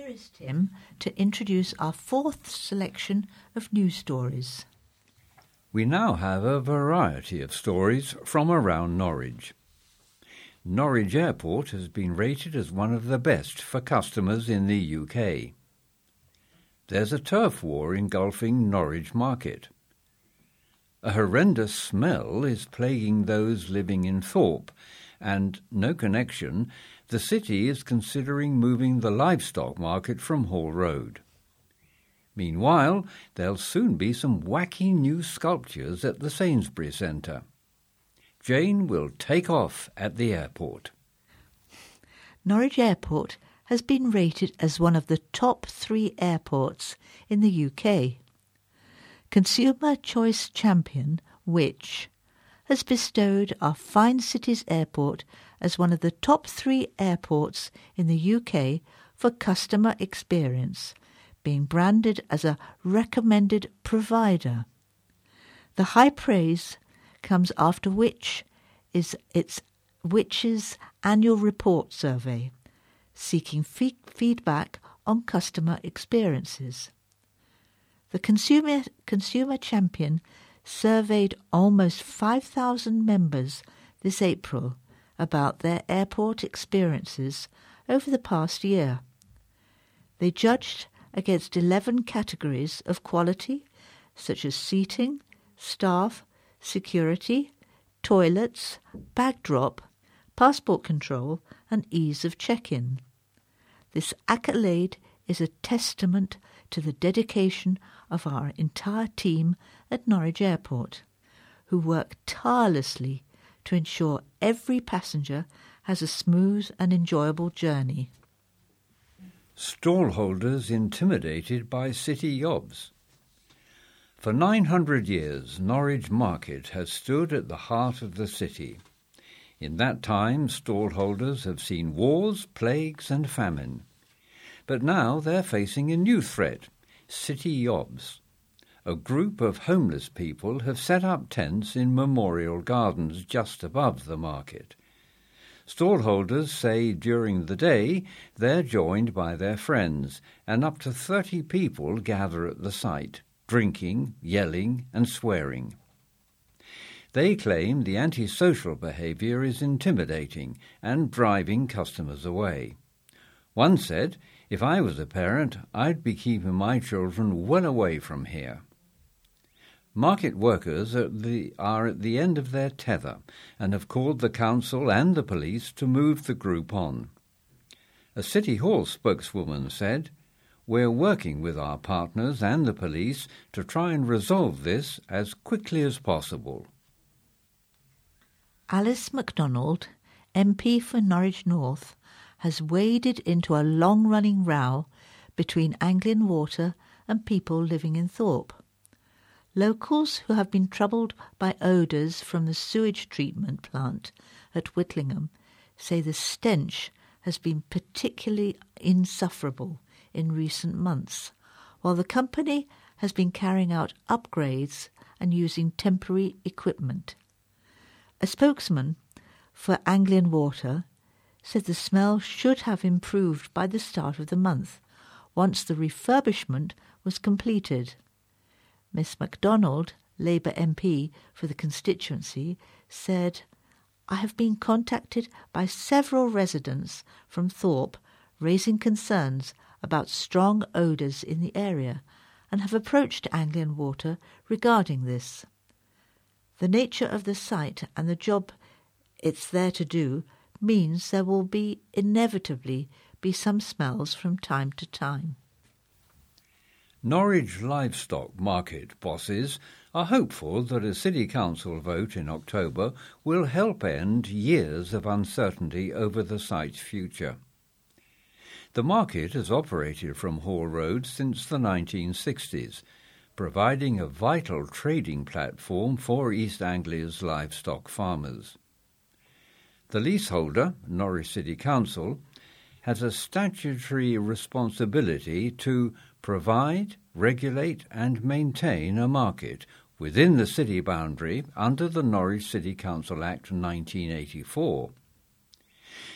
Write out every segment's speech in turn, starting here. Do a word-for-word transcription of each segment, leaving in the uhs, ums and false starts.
is Tim to introduce our fourth selection of news stories. We now have a variety of stories from around Norwich. Norwich Airport has been rated as one of the best for customers in the U K. There's a turf war engulfing Norwich Market. A horrendous smell is plaguing those living in Thorpe, and, no connection, the city is considering moving the livestock market from Hall Road. Meanwhile, there'll soon be some wacky new sculptures at the Sainsbury's Centre. Jane will take off at the airport. Norwich Airport has been rated as one of the top three airports in the U K. Consumer Choice Champion, Which, has bestowed our Fine Cities Airport as one of the top three airports in the U K for customer experience, being branded as a recommended provider. The high praise comes after Which is its Which's annual report survey, seeking fe- feedback on customer experiences. The Consumer, Consumer Champion surveyed almost five thousand members this April about their airport experiences over the past year. They judged against eleven categories of quality, such as seating, staff, security, toilets, bag drop, passport control, and ease of check-in. This accolade is a testament to the dedication of our entire team at Norwich Airport, who work tirelessly to ensure every passenger has a smooth and enjoyable journey. Stallholders intimidated by city yobs. For nine hundred years, Norwich Market has stood at the heart of the city. In that time, stallholders have seen wars, plagues and famine. But now they're facing a new threat, city yobs. A group of homeless people have set up tents in Memorial Gardens just above the market. Stallholders say during the day they're joined by their friends, and up to thirty people gather at the site, drinking, yelling and swearing. They claim the antisocial behaviour is intimidating and driving customers away. One said, "If I was a parent, I'd be keeping my children well away from here." Market workers are at, the, are at the end of their tether and have called the council and the police to move the group on. A City Hall spokeswoman said, "We're working with our partners and the police to try and resolve this as quickly as possible." Alice MacDonald, M P for Norwich North, has waded into a long-running row between Anglian Water and people living in Thorpe. Locals who have been troubled by odours from the sewage treatment plant at Whitlingham say the stench has been particularly insufferable in recent months, while the company has been carrying out upgrades and using temporary equipment. A spokesman for Anglian Water said the smell should have improved by the start of the month, once the refurbishment was completed. Miss MacDonald, Labour M P for the constituency, said, "I have been contacted by several residents from Thorpe raising concerns about strong odours in the area and have approached Anglian Water regarding this. The nature of the site and the job it's there to do means there will be inevitably be some smells from time to time." Norwich livestock market bosses are hopeful that a city council vote in October will help end years of uncertainty over the site's future. The market has operated from Hall Road since the nineteen sixties, providing a vital trading platform for East Anglia's livestock farmers. The leaseholder, Norwich City Council, has a statutory responsibility to provide, regulate and maintain a market within the city boundary under the Norwich City Council Act nineteen eighty-four.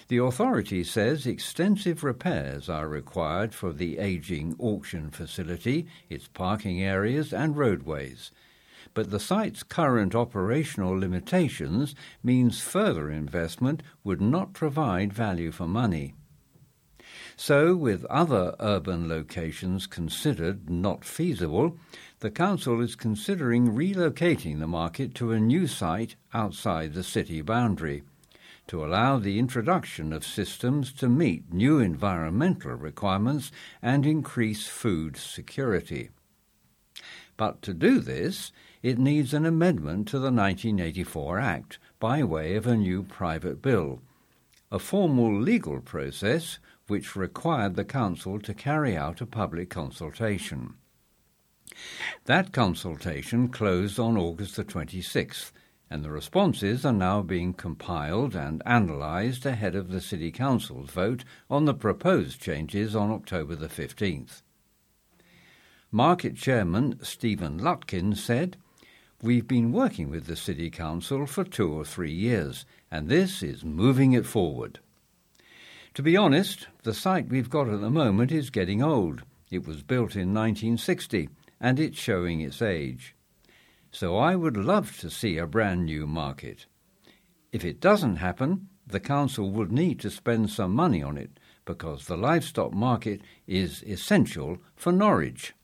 The authority says extensive repairs are required for the ageing auction facility, its parking areas and roadways. But the site's current operational limitations means further investment would not provide value for money. So, with other urban locations considered not feasible, the council is considering relocating the market to a new site outside the city boundary, to allow the introduction of systems to meet new environmental requirements and increase food security. But to do this, it needs an amendment to the nineteen eighty-four Act by way of a new private bill, a formal legal process which required the council to carry out a public consultation. That consultation closed on August the twenty-sixth, and the responses are now being compiled and analysed ahead of the City Council's vote on the proposed changes on October the fifteenth. Market Chairman Stephen Lutkin said, "We've been working with the City Council for two or three years, and this is moving it forward. To be honest, the site we've got at the moment is getting old. It was built in nineteen sixty, and it's showing its age. So I would love to see a brand new market. If it doesn't happen, the council would need to spend some money on it, because the livestock market is essential for Norwich."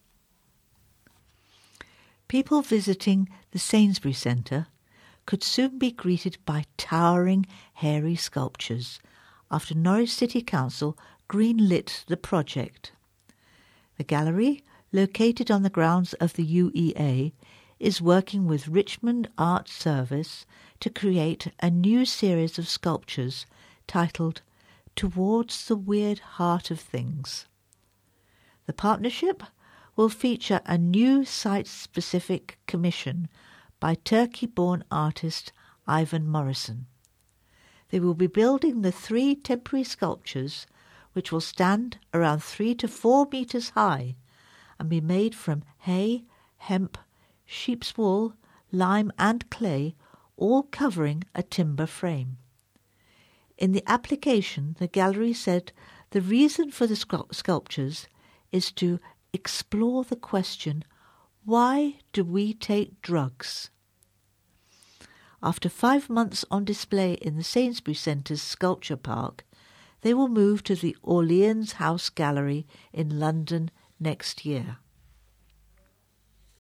People visiting the Sainsbury Centre could soon be greeted by towering, hairy sculptures after Norwich City Council greenlit the project. The gallery, located on the grounds of the U E A, is working with Richmond Art Service to create a new series of sculptures titled Towards the Weird Heart of Things. The partnership will feature a new site-specific commission by Turkey-born artist Ivan Morrison. They will be building the three temporary sculptures, which will stand around three to four metres high and be made from hay, hemp, sheep's wool, lime and clay, all covering a timber frame. In the application, the gallery said the reason for the sculptures is to explore the question, why do we take drugs? After five months on display in the Sainsbury Centre's Sculpture Park, they will move to the Orleans House Gallery in London next year.